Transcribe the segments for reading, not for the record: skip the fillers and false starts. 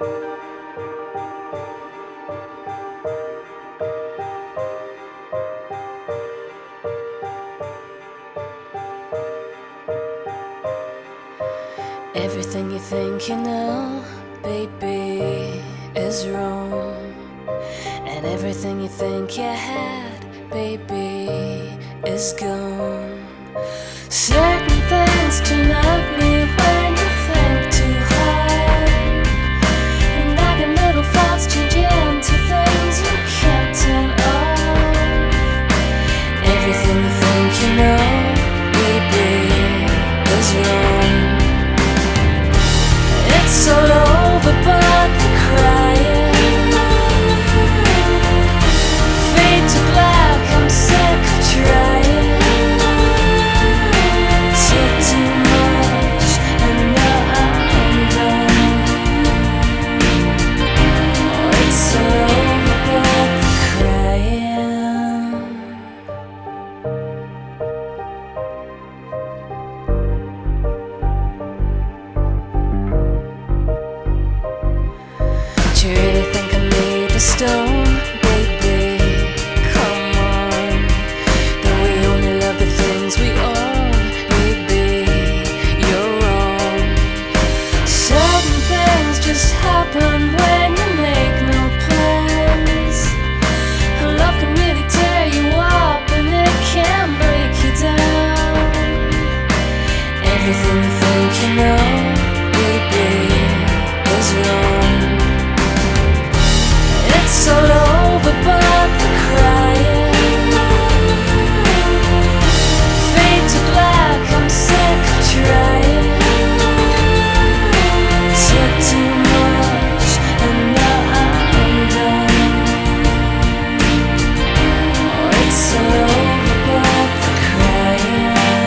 Everything you think you know, baby, is wrong. And everything you think you had, baby, is gone. Certain things turn ugly when you think too hard, and I get little thoughts change into things you can't turn off. Everything you think you know, baby, is wrong. It's all over but the crying. Fade to black, I'm sick of trying. Took too much and now I'm done. Oh, it's all over but the crying. Do you really think I'm made of stone, baby? Come on. That we only love the things we own, baby. You're wrong. Certain things just happen when you make no plans. And love can really tear you up and it can break you down. Everything you think you know, baby, is wrong. It's all over but the crying. Fade to black, I'm sick of trying. Took too much and now I'm done. Oh, it's all over but the crying.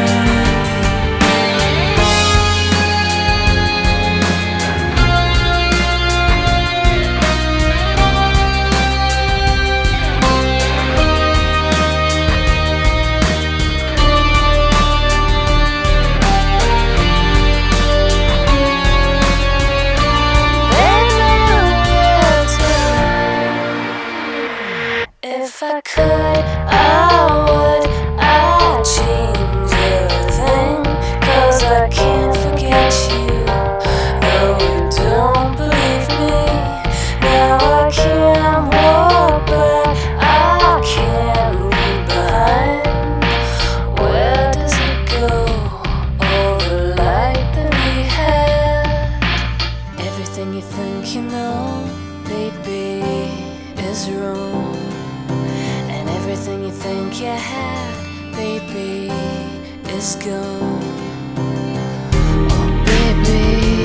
If I could, I would. I'd change everything, 'cause I can't forget you. Though you don't believe me, now I can't walk, but I can't leave behind. Where does it go, all the light that we had? Everything you think you know, baby, is wrong. And everything you think you had, baby, is gone. Oh, baby.